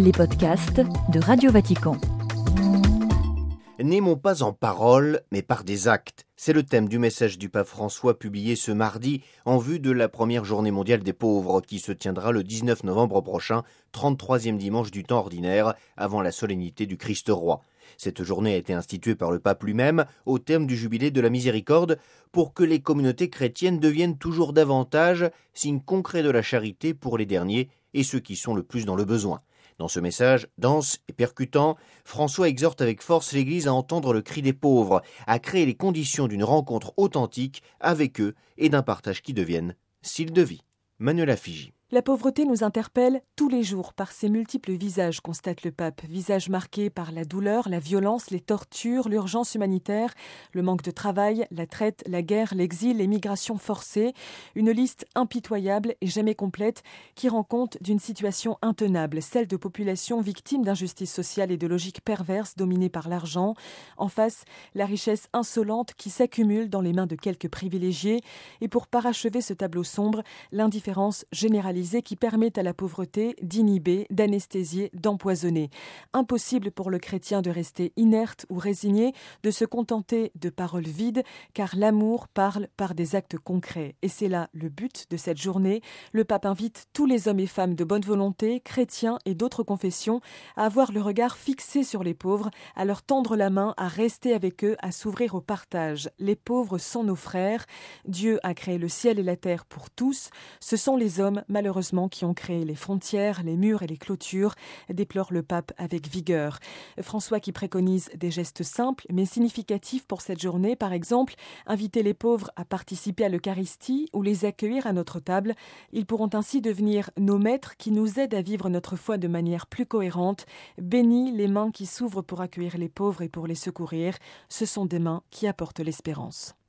les podcasts de Radio Vatican. N'aimons pas en paroles, mais par des actes. C'est le thème du message du pape François publié ce mardi en vue de la première journée mondiale des pauvres qui se tiendra le 19 novembre prochain, 33e dimanche du temps ordinaire, avant la solennité du Christ roi. Cette journée a été instituée par le pape lui-même au terme du jubilé de la miséricorde pour que les communautés chrétiennes deviennent toujours davantage signes concrets de la charité pour les derniers et ceux qui sont le plus dans le besoin. Dans ce message dense et percutant, François exhorte avec force l'Église à entendre le cri des pauvres, à créer les conditions d'une rencontre authentique avec eux et d'un partage qui devienne style de vie. Manuela Figi. La pauvreté nous interpelle tous les jours par ses multiples visages, constate le pape. Visages marqués par la douleur, la violence, les tortures, l'urgence humanitaire, le manque de travail, la traite, la guerre, l'exil, les migrations forcées. Une liste impitoyable et jamais complète qui rend compte d'une situation intenable, celle de populations victimes d'injustices sociales et de logiques perverses dominées par l'argent. En face, la richesse insolente qui s'accumule dans les mains de quelques privilégiés. Et pour parachever ce tableau sombre, l'indifférence généralisée qui permet à la pauvreté d'inhiber, d'anesthésier, d'empoisonner. Impossible pour le chrétien de rester inerte ou résigné, de se contenter de paroles vides, car l'amour parle par des actes concrets. Et c'est là le but de cette journée. Le pape invite tous les hommes et femmes de bonne volonté, chrétiens et d'autres confessions, à avoir le regard fixé sur les pauvres, à leur tendre la main, à rester avec eux, à s'ouvrir au partage. Les pauvres sont nos frères. Dieu a créé le ciel et la terre pour tous. Ce sont les hommes, malheureusement, qui ont créé les frontières, les murs et les clôtures, déplore le pape avec vigueur. François qui préconise des gestes simples mais significatifs pour cette journée, par exemple, inviter les pauvres à participer à l'Eucharistie ou les accueillir à notre table. Ils pourront ainsi devenir nos maîtres qui nous aident à vivre notre foi de manière plus cohérente. Bénis les mains qui s'ouvrent pour accueillir les pauvres et pour les secourir. Ce sont des mains qui apportent l'espérance.